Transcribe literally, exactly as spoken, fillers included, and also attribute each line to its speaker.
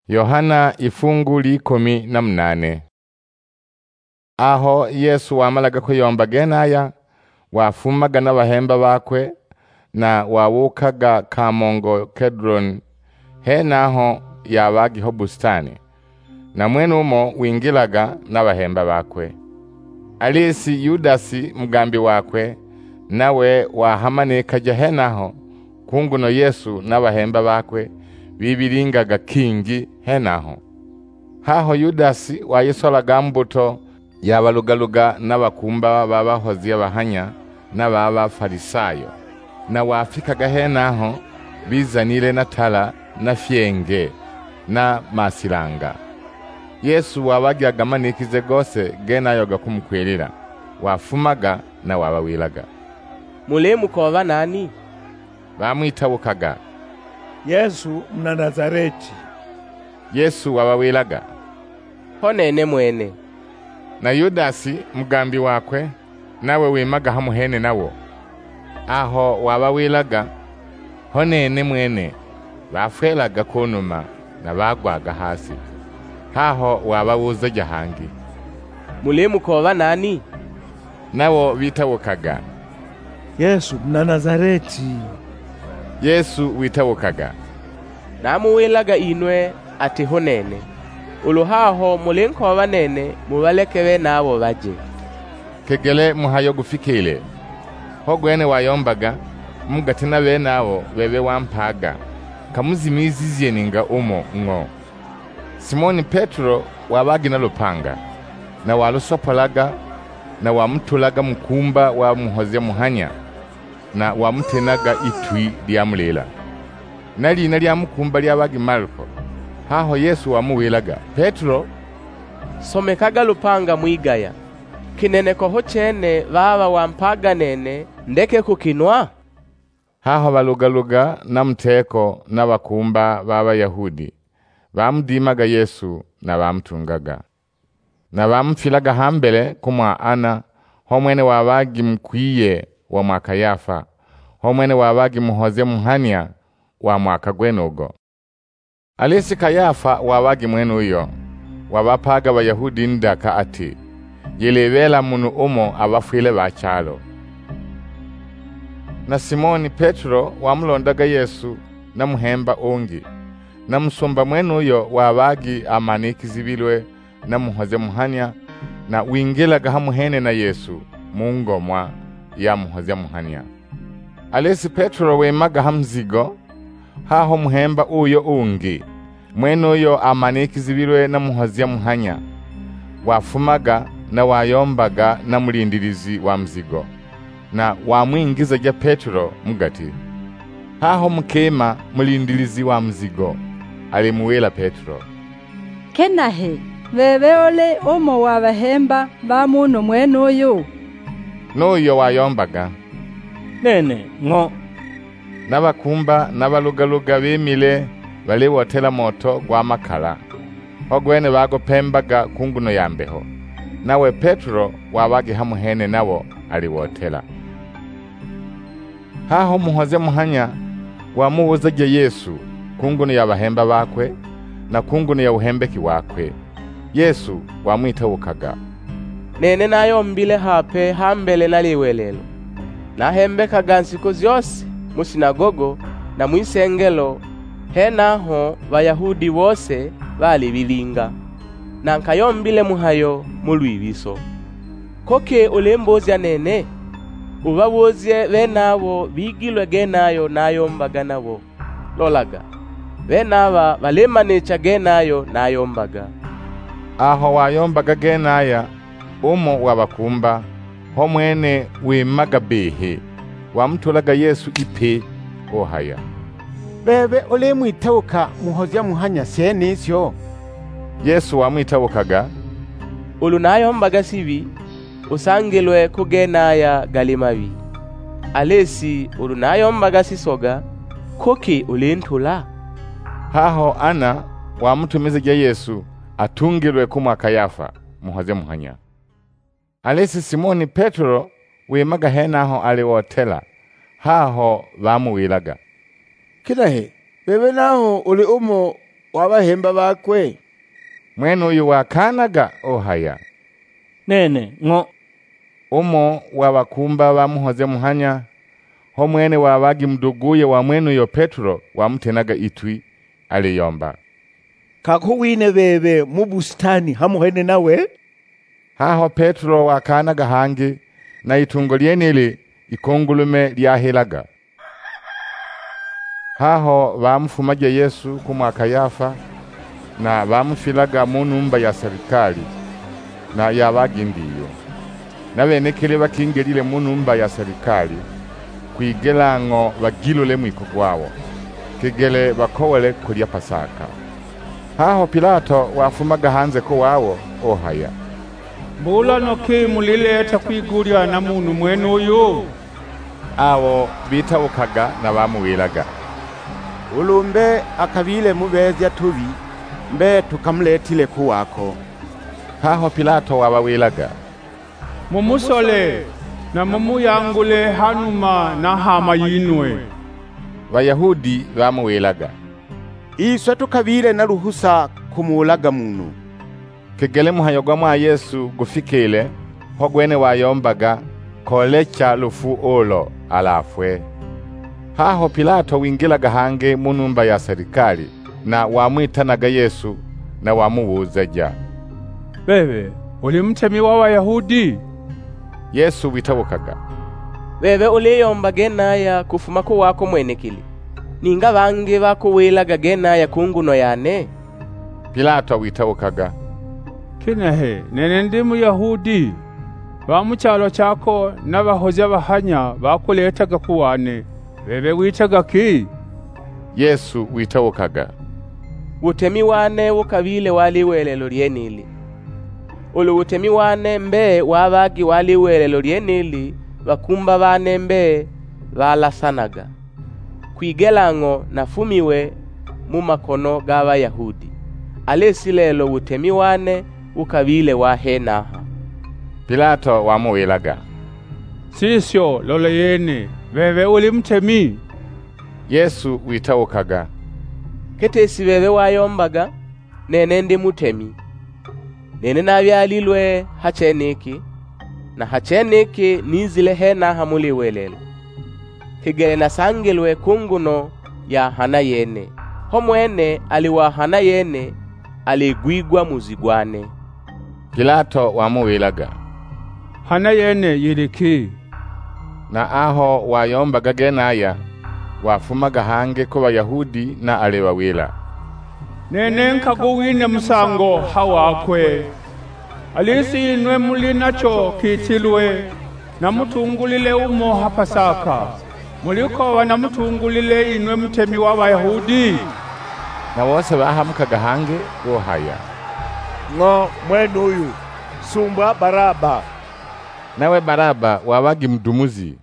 Speaker 1: Yohana ifungu likumi na mnane. Aho Yesu wamalaga kuyomba genaya, wafumaga n'abahemba bakwe, na wawukaga kamongo Kedron, henaho yabagiho bustani, na mwene umo wingilaga n'abahemba bakwe. Alisi Yudasi mugambi wakwe, nawe wahamanika henaho, kunguno Yesu n'abahemba bakwe bibiringaga kingi henaho. Haho Yudasi wayisolaga mbuto yabalugaluga n'abakumba b'abahozi y'abahanya n'ab'abafarisayo, na wafikaga henaho bizanire na tala na fyenge na masiranga. Yesu wabagyaga manikize gose genayo gakumukwirira, wafumaga na wabawilaga.
Speaker 2: Mulemu koba nani?
Speaker 1: Bamwitabukaga
Speaker 3: Yesu mna Nazareti.
Speaker 1: Yesu wabawilaga,
Speaker 2: honene mwene.
Speaker 1: Na Yudasi mugambi wakwe, nawe wimaga hamuhene nawo. Aho wabawilaga, honene mwene, bafwelaga kunuma na bagwaga hasi. Haho wabawuza jahangi,
Speaker 2: mulemu koba nani?
Speaker 1: Nawo bitabukaga
Speaker 3: Yesu mna Nazareti.
Speaker 1: Yesu witabukaga,
Speaker 2: namuwilaga inwe ati honene. Uluhaho mulenko wabanene mubalekebe nabo baje.
Speaker 1: Kegele muhayo gufikile, hogwene wayombaga, mugatina be nabo bebe wampaga, kamuzimizizie ninga umo ngo. Simoni Petro wabagina lupanga, na walusopolaga, na wamutulaga mukumba wa muhozi muhanya, na wamutenaga itwi lyamulela. Nali nali amukumba lyabagi Marko. Haho Yesu wamuwilaga, Petro,
Speaker 2: somekaga lupanga mwigaya, kinene koho chene baba wampaga nene, ndeke kukinwa?
Speaker 1: Haho balugaluga na mteko na bakumba baba Yahudi, bamudimaga Yesu na bamutungaga. Na bamfilaga hambele kumwa Ana, homwene wabagi mkwiye wa mwaka Yafa, homwene wabagi muhoze muhania wa mwaka gwenogo. Alisi Kayafa wabagi mwene uyo, wabapaga ba Yahudi ndaka ati, yelewela munu umo abafwile bachalo. Na Simoni Petro wamulondaga Yesu na muhemba ungi, na musumba mwene uyo wabagi amanikizibilwe na muhoze muhania, na wingilaga hamuhene na Yesu mungomwa ya muhoze muhania. Alisi Petro wemaga hamzigo, haho muhemba uyo ungi, mwene uyo amanikizibilwe na muhozi muhanya, wafumaga na wayombaga na mulindirizi wa mzigo, na wamwingiza ja Petro mugati. Haho mukema mulindirizi wa mzigo alimuwela Petro,
Speaker 4: kenahe bebe ole omo wabahemba ba muno mwene uyo?
Speaker 1: N'uyo wayombaga,
Speaker 3: nene ngo.
Speaker 1: N'abakumba n'abalugaluga bimile bali wotela moto gwa makala, ogwene bagopembaga kunguno yambeho, nawe Petro wabagi hamuhene nawo ali wotela. Haho muhoze muhanya wamuwuzaga Yesu kunguno yabahemba bakwe na kunguno ya uhembeki wakwe. Yesu wamwitabukaga,
Speaker 2: nene nayombile hape hambele naliwelelo, nahembekaga nsiko zyose musinagogo na mwisengelo, henaho Bayahudi bose bali bilinga, na nkayombile muhayo mulwibiso. Koke ulembozya nene, ubabozye benabo bigilwe genayo nayombaga nabo. Lolaga, benaba balemanecha genayo nayombaga.
Speaker 1: Aho wayombaga genaya, umo wabakumba, homwene wimaga behe, wamutulaga Yesu ipe ohaya.
Speaker 5: Bebe ole mwitawuka muhozi muhanya senisyo?
Speaker 1: Yesu wamwitabukaga,
Speaker 2: ulu nayombaga sibi, usangilwe kugenaya galimabi. Alesi ulu nayombaga sisoga, koki ulintula?
Speaker 1: Haho Ana wamutumiza ja Yesu atungilwe kumwa Kayafa muhoze muhanya. Alesi Simoni Petro wimaga henaho aliwotela, haho bamuwilaga,
Speaker 5: Kidahe bebe naho uli umo wabahemba bakwe?
Speaker 1: Mwene uyu wakanaga ohaya.
Speaker 3: Nene ng'o.
Speaker 1: Umo wabakumba bamuhoze muhanya, ho mwene wabagi mduguye wa mwene uyo Petro wamutenaga itwi aliyomba.
Speaker 3: Kakuwine bebe mu bustani hamuhene nawe?
Speaker 1: Haho Petro wakanaga hangi na itungo lyenili ikongulume lyahelaga. Haho bamufumaje Yesu kumwa Kayafa na bamufilaga mu numba ya serikali na yabagindiyo. Na benekele bakingelile mu numba ya serikali kwigelango bagilule mwiko kwawo kigele bakowele kulya Pasaka. Haho Pilato wafumaga hanze ko wawo ohaya.
Speaker 6: Mbula noki mulileta kwigulya na munu mwenu uyu?
Speaker 1: Awo bitawukaga na bamuwilaga.
Speaker 5: Ulumbe akabile mubezya tubi mbe tukamletile kuwako.
Speaker 1: Haho Pilato wabawilaga.
Speaker 6: Mumusole na mumuyangule hanuma na hama yinwe.
Speaker 1: Bayahudi bamuwilaga.
Speaker 5: Iswe tukabile na ruhusa kumulaga munu.
Speaker 1: Kigele muhayogwa mwa Yesu gufikile hogwene wayombaga kolecha lufu olo alafwe. Haho Pilato wingilaga hange mu numba ya serikali na wamwitanaga Yesu na wamubuzaja.
Speaker 6: Bebe, uli mtemi wa Wayahudi?
Speaker 1: Yesu witabukaga.
Speaker 2: Bebe uliyomba genaya kufuma ko wako mwenekili. Ninga bange bako wilaga genaya kunguno yane?
Speaker 1: Pilato witabukaga.
Speaker 6: Kinehe, nene ndi Muyahudi. Ba mu cyalo cyako n'abahoze bahanya bakuletaga kuwane. Bebe witaga ki?
Speaker 1: Yesu witabukaga.
Speaker 2: Utemi wane ukabile waliwelelo lyenili. Ulu utemi wane mbe wabagi waliwelelo lyenili bakumba bane mbe balasanaga. Kwigelango nafumiwe mu makono g'Abayahudi. Alesi lelo utemi wane ukabile wahenaha.
Speaker 1: Pilato wamuwilaga.
Speaker 6: Sisyo lole yene, bebe uli mtemi.
Speaker 1: Yesu witabukaga.
Speaker 2: Ketesi bebe wayombaga, nene ndi mutemi. Nene nabyalilwe hacheniki, na hacheniki nizile henaha muliwelelo. Kigele nasangelwe kunguno ya hana yene. Homwene aliwa hana yene aligwigwa muzigwane.
Speaker 1: Pilato wamuwilaga.
Speaker 6: Hana yene yiriki.
Speaker 1: Na aho wayombaga genaya wafumaga hange ko Bayahudi na alewawila.
Speaker 6: Nene nkaguwine musango hawakwe. Alisi inwe muli nacho kitilwe na mutungulile umo ha Pasaka. Muliko wana mutungulile inwe mtemi wa Wayahudi?
Speaker 1: Na wose bahamukaga hange ohaya.
Speaker 3: Ng'o mwenu uyu sumba Baraba.
Speaker 1: Nawe Baraba wabagi mdumuzi